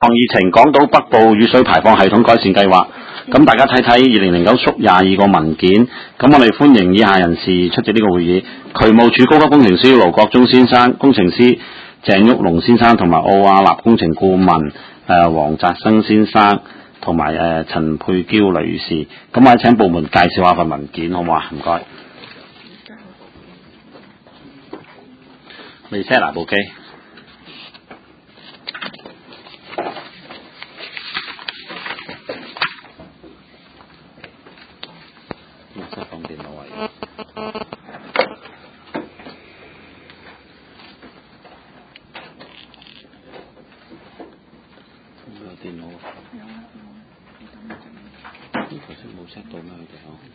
防疫情港島北部雨水排放系統改善計劃。咁大家睇睇2009-22個文件。咁我哋歡迎以下人士出席呢個會議：渠務署高級工程師盧國忠先生、工程師鄭旭龍先生同埋奧亞納工程顧問黃澤生先生同埋陳佩嬌女士。咁我哋請部門介紹下份文件好唔好啊？唔該。未 set 嗱部機。放電腦位。有電腦。頭先冇 set 到咩？佢哋嗬。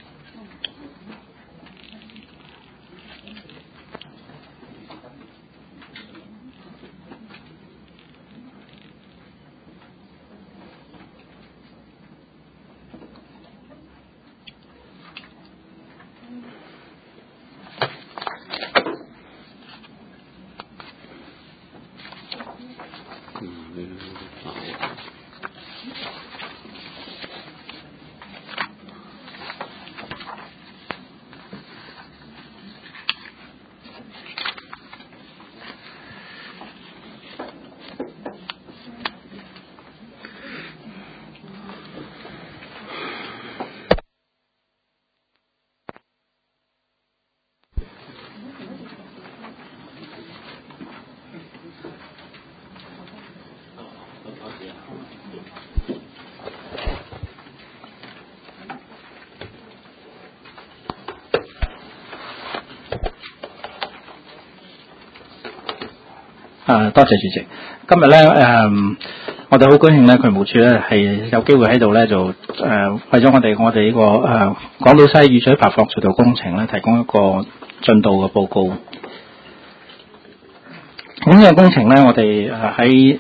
多謝主席。今日咧我哋好高興咧，渠務署咧係有機會喺度咧就為咗我哋呢個港島西雨水排放隧道工程咧提供一個進度嘅報告。咁呢個工程咧，我哋喺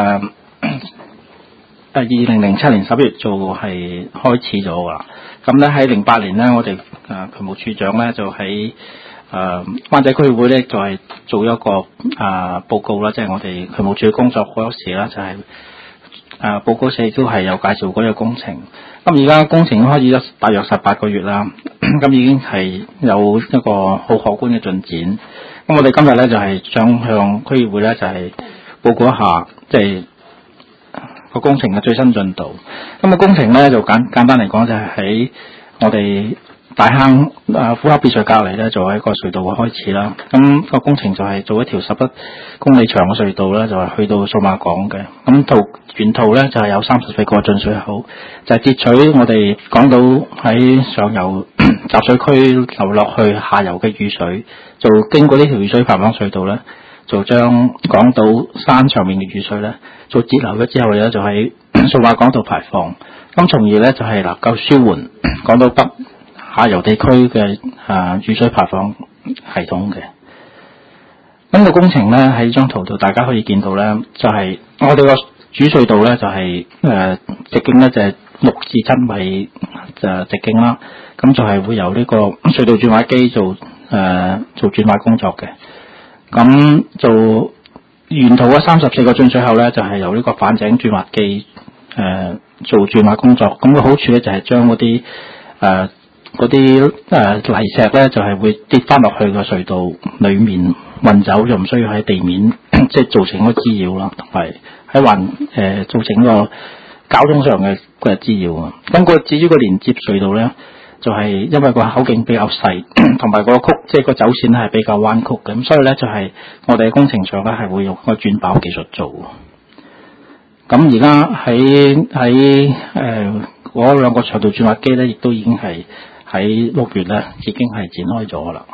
2007年11月就係開始咗㗎啦。咁咧喺08年咧，我哋渠務署長咧就喺灣仔區議會咧就係做一個報告啦，即係我哋渠務署嘅工作嗰時啦，就係報告寫都係有介紹嗰個工程。咁而家工程開始咗大約18個月啦，咁已經係有一個好可觀嘅進展。咁我哋今日咧就係想向區議會咧就係報告一下，即係個工程嘅最新進度。咁個工程咧就簡單嚟講就係喺我哋大坑虎口別墅隔離咧做一個隧道嘅開始啦。咁個工程就係做一條11公里長嘅隧道咧，就係去到數碼港嘅。咁沿途咧就係有34個進水口，就係截取我哋港島喺上游集水區流落去下游嘅雨水，就經過呢條雨水排放隧道咧，就將港島山上面嘅雨水咧做截流咗之後咧，就喺數碼港度排放。咁從而咧就係能夠舒緩港島北下游地區嘅雨水排放系統嘅。咁個工程咧喺張圖度大家可以見到咧，就係我哋個主隧道咧就係直徑咧就係6至7米直徑啦。咁就係會由呢個隧道轉挖機做轉挖工作嘅。咁就沿途嘅34個進水口咧就係由呢個反井轉挖機做轉挖工作。咁個好處咧就係將嗰啲泥石咧就係會跌翻落去個隧道裏面運走，就唔需要喺地面即係造成個滋擾啦，同埋喺造成個交通上嘅滋擾啊。咁至於個連接隧道咧，就係因為個口徑比較細，同埋個曲即係個走線係比較彎曲嘅，咁所以咧就係我哋嘅工程上咧係會用個轉爆技術做。咁而家喺嗰兩個長途轉挖機咧，亦都已經係喺6月咧已經係展開咗啦。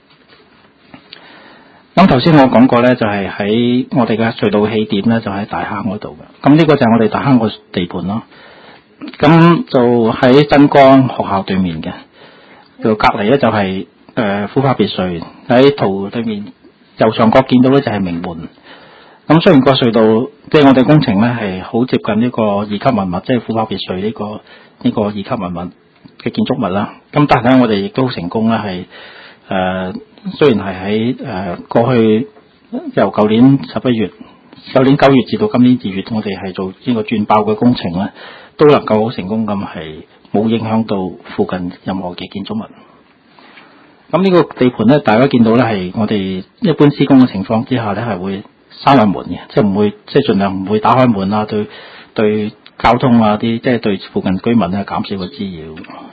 咁頭先我講過咧，就係喺我哋嘅隧道起點咧，就喺大坑嗰度嘅。咁呢個就係我哋大坑個地盤咯。咁就喺真光學校對面嘅，就隔離咧就係虎豹別墅。喺圖對面右上角見到咧就係明門。咁雖然個隧道即係我哋工程咧係好接近呢個二級文物，即係虎豹別墅呢個二級文物嘅建築物啦。咁但係咧我哋亦都成功咧係雖然係喺過去由舊年11月舊年9月至到今年2月，我哋係做呢個鑽爆嘅工程咧，都能夠好成功咁係冇影響到附近任何嘅建築物。咁呢個地盤咧，大家見到咧係我哋一般施工嘅情況之下咧，係會閂埋門嘅，即係唔會即係盡量唔會打開門啊，對交通啊啲，即係對附近居民咧減少個滋擾。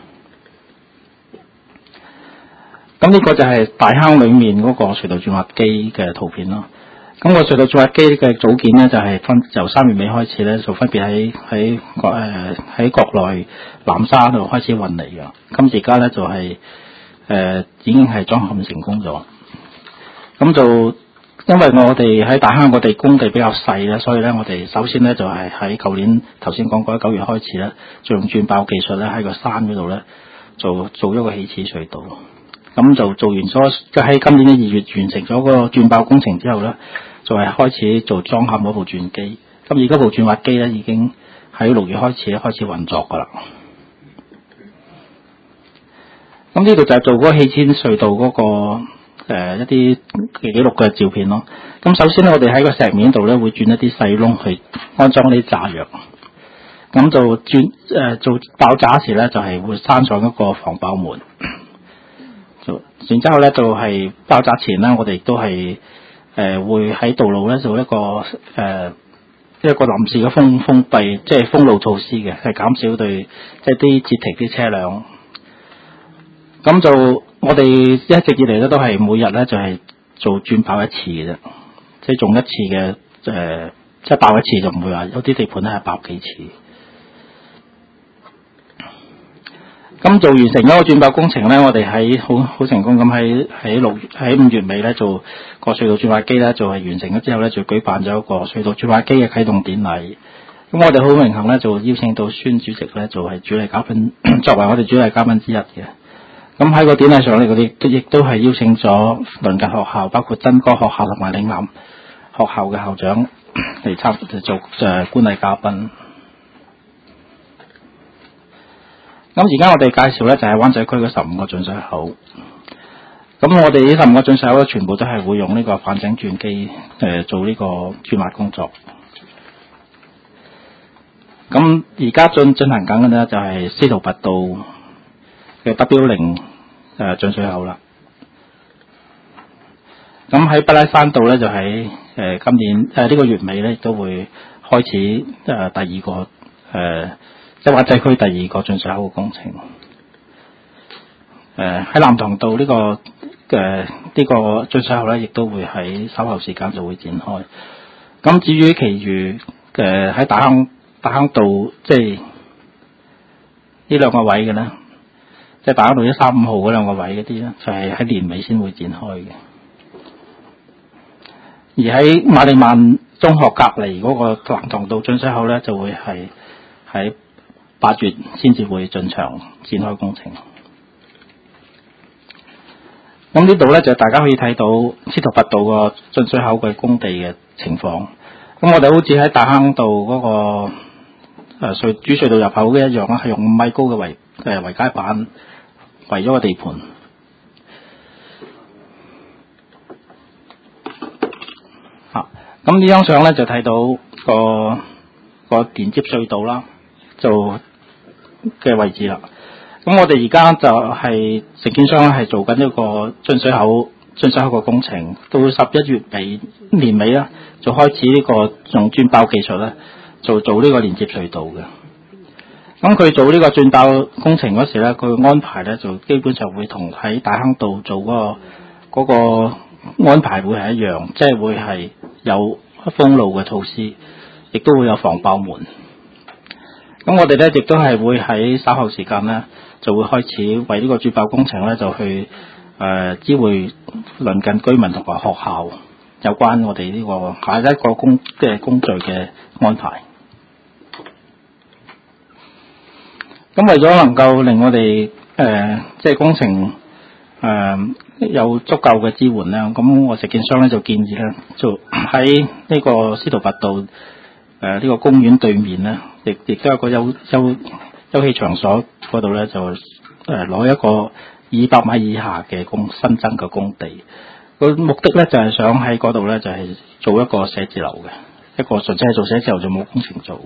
咁呢個就係大坑裏面嗰個隧道鑽挖機嘅圖片咯。咁個隧道鑽挖機嘅組件咧，就係由3月尾開始咧，就分別喺國內南沙度開始運嚟嘅。咁而家咧就已經係裝嵌成功咗。咁就因為我哋喺大坑我哋工地比較細咧，所以咧我哋首先咧就係喺舊年頭先講過9月開始咧，就用鑽爆技術咧喺個山嗰度咧做一個起始隧道。咁就做完咗，即喺今年嘅2月完成咗個鑽爆工程之後咧，就係開始做裝嵌嗰部鑽機。咁而家部鑽挖機咧已經喺6月開始運作㗎啦。咁呢度就係做嗰個起始隧道嗰個一啲記錄嘅照片咯。咁首先咧，我哋喺個石面度咧會鑽一啲細窿去安裝啲炸藥。咁就做爆炸時咧，就係會閂上一個防爆門。然之後咧，就係爆炸前咧，我哋亦都係會喺道路咧做一個臨時嘅封閉，即係封路措施嘅，係減少對即係啲截停啲車輛。咁就我哋一直以嚟咧都係每日咧就係做鑽爆一次嘅啫，即係中一次嘅即係爆一次就唔會話有啲地盤咧係爆幾次。咁做完成咗個鑽爆工程咧，我哋喺好成功咁喺5月尾咧做個隧道鑽挖機咧，就係完成咗之後咧，就舉辦咗一個隧道鑽挖機嘅啟動典禮。咁我哋好榮幸咧，就邀請到孫主席咧，就係主禮嘉賓，作為我哋主禮嘉賓之一嘅。咁喺個典禮上咧，我哋亦都係邀請咗鄰近學校，包括真歌學校同埋嶺南學校嘅校長嚟做觀禮嘉賓。咁而家我哋介紹咧就係灣仔區嗰15個進水口。咁我哋呢15個進水口咧，全部都係會用呢個反井鑽機做呢個鑽挖工作。咁而家進行緊嘅咧就係司徒拔道嘅 W0進水口啦。咁喺北拉山道咧就喺今年呢個月尾咧亦都會開始第二個即係灣仔區第2個進水口嘅工程。喺南塘道呢個進水口咧，亦都會喺稍後時間就會展開。咁至於其餘喺大坑道，即係呢兩個位嘅咧，即係大坑道135號嗰兩個位嗰啲咧，就係喺年尾先會展開嘅。而喺馬利曼中學隔離嗰個南塘道進水口咧，就會係喺8月先至會進場展開工程。咁呢度咧就大家可以睇到司徒拔道個進水口嘅工地嘅情況。咁我哋好似喺大坑道嗰個主隧道入口嘅一樣啦，係用5米高嘅圍街板圍咗個地盤。咁呢張相咧就睇到個連接隧道啦，就嘅位置啦。咁我哋而家就係承建商係做緊一個進水口嘅工程，到11月尾年尾啦，就開始呢個用鑽爆技術咧，做呢個連接隧道嘅。咁佢做呢個鑽爆工程嗰時咧，佢安排咧就基本上會同喺大坑道做嗰個安排會係一樣，即係會係有封路嘅措施，亦都會有防爆門。咁我哋咧亦都係會喺稍後時間咧，就會開始為呢個鑽爆工程咧，就去知會鄰近居民同埋學校有關我哋呢個下一個工序嘅安排。咁為咗能夠令我哋即係工程有足夠嘅支援咧，咁我承建商咧就建議咧，就喺呢個司徒拔道呢個公園對面咧，亦都有個休憩場所嗰度咧，就攞一個200米以下嘅新增嘅工地。個目的咧就係想喺嗰度咧就係做一個寫字樓嘅。 一個純粹係做寫字樓就冇工程做。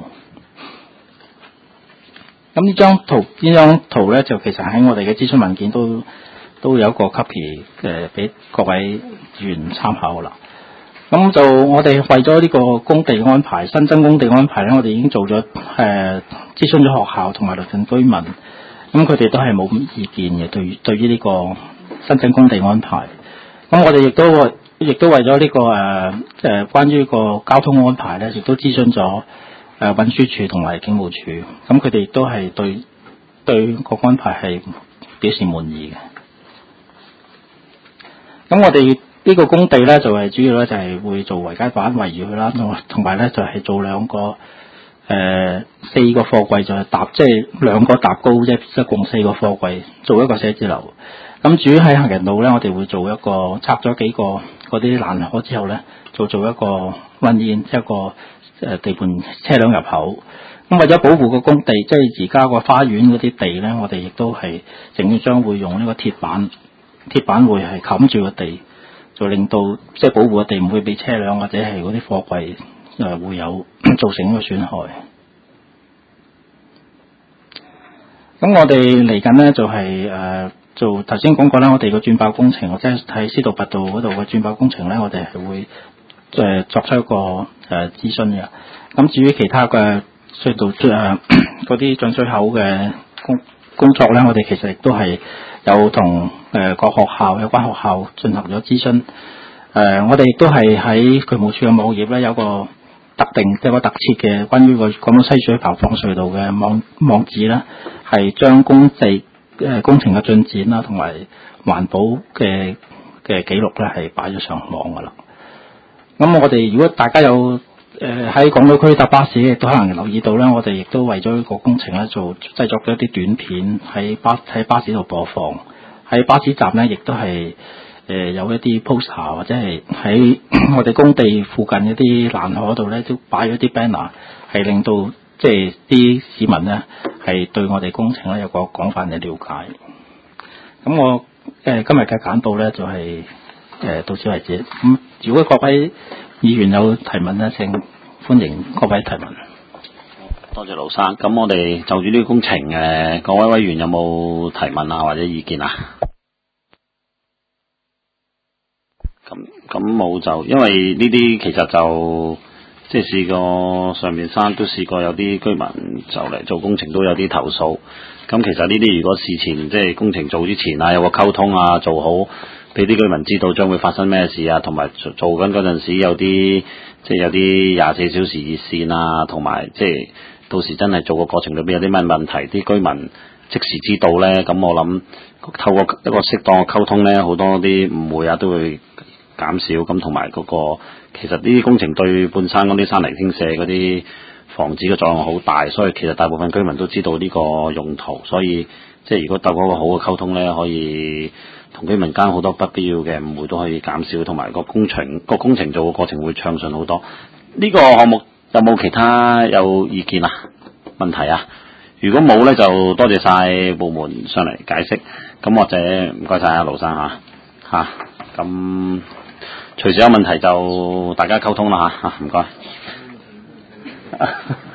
咁呢張圖咧就其實喺我哋嘅諮詢文件都有一個 copy 俾各位議員參考啦。咁就我哋為咗呢個工地安排，新增工地安排咧，我哋已經做咗諮詢咗學校同埋鄰近居民，咁佢哋都係冇意見嘅，對於呢個新增工地安排。咁我哋亦都為咗呢個關於個交通安排咧，亦都諮詢咗運輸署同埋警務處，咁佢哋亦都係對個安排係表示滿意嘅。咁我哋呢個工地咧就係主要咧就係會做圍街板圍住佢啦，同埋咧就係做4個貨櫃就係即係2個搭高啫，即係共4個貨櫃做一個寫字樓。咁至於喺行人路咧，我哋會做一個拆咗幾個嗰啲欄河之後咧，做一個 run in 一個地盤車輛入口。咁為咗保護個工地，即係而家個花園嗰啲地咧，我哋亦都係整將會用呢個鐵板會係冚住個地。就令到即係保護個地唔會俾車輛或者係嗰啲貨櫃會有造成一個損害。咁我哋嚟緊呢，就係做頭先講過啦，我哋個鑽爆工程或者喺司徒拔道嗰度嘅鑽爆工程咧，我哋係會作出一個諮詢嘅。咁至於其他嘅隧道嗰啲進水口嘅工作咧，我哋其實亦都係有同各有關學校進行咗諮詢。我哋亦都係喺渠務署嘅網頁咧有個特設嘅關於個廣東西水排放隧道嘅網址啦，係將工程嘅進展啦同埋環保嘅記錄咧係擺咗上網噶啦。咁我哋如果大家有喺港島區搭巴士亦都可能留意到咧，我哋亦都為咗呢個工程咧製作咗一啲短片喺巴士度播放。喺巴士站咧，亦都係有一啲 poster 或者係喺我哋工地附近一啲欄河度咧，都擺咗啲 banner， 係令到即係啲市民咧係對我哋工程咧有個廣泛嘅了解。咁我今日嘅簡報咧就係到此為止。咁如果各位議員有提問咧，請歡迎各位提問。 多謝盧生。咁我哋就住呢個工程各位委員有冇提問啊或者意見啊？咁冇就，因為呢啲其實就即係試過上面山都試過有啲居民就嚟做工程都有啲投訴。咁其實呢啲如果事前即係工程做之前啊，有個溝通啊，做好俾啲居民知道將會發生咩事啊，同埋做緊嗰陣時有啲即係有啲24小時熱線啊，同埋即係到時真係做個過程裏邊有啲咩問題，啲居民即時知道咧。咁我諗透過一個適當嘅溝通咧，好多啲誤會啊都會減少。咁同埋嗰個其實呢啲工程對半山嗰啲山泥傾瀉嗰啲防止嘅作用好大，所以其實大部分居民都知道呢個用途。所以即係如果透過一個好嘅溝通咧，可以同居民間好多不必要嘅誤會都可以減少，同埋個工程做嘅過程會暢順好多。呢個項目有冇其他有意見啊？問題啊？如果冇咧，就多謝晒部門上嚟解釋。咁或者唔該晒阿盧生嚇。咁隨時有問題就大家溝通啦嚇。唔該。